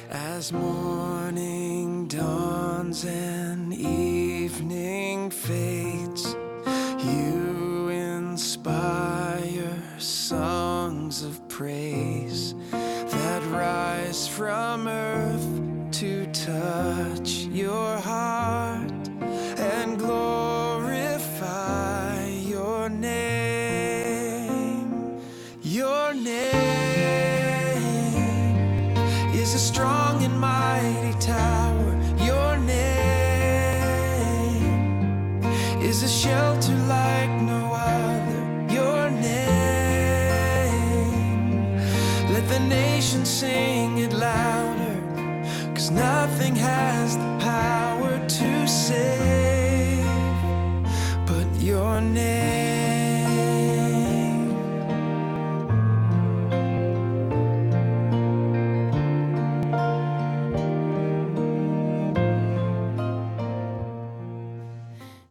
As morning dawns and evening fades, you inspire songs of praise that rise from earth to touch your heart and glorify your name. Your name is a strong and mighty tower. Your name is a shelter like no other. Your name, let the nations sing it louder, 'cause nothing has the power to save but your name.